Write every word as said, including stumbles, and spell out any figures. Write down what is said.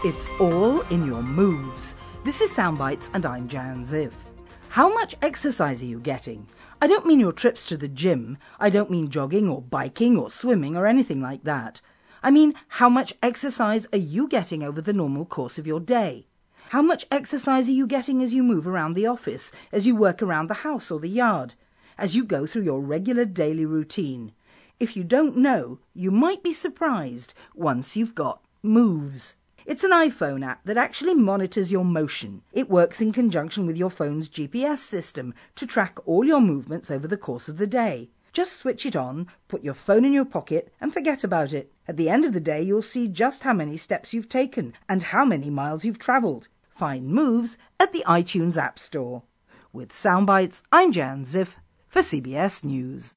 It's all in your moves. This is Soundbites and I'm Jan Ziff. How much exercise are you getting? I don't mean your trips to the gym. I don't mean jogging or biking or swimming or anything like that. I mean, how much exercise are you getting over the normal course of your day? How much exercise are you getting as you move around the office, as you work around the house or the yard, as you go through your regular daily routine? If you don't know, you might be surprised once you've got Moves. It's an iPhone app that actually monitors your motion. It works in conjunction with your phone's G P S system to track all your movements over the course of the day. Just switch it on, put your phone in your pocket and forget about it. At the end of the day, you'll see just how many steps you've taken and how many miles you've travelled. Find Moves at the iTunes App Store. With Soundbites, I'm Jan Ziff for C B S News.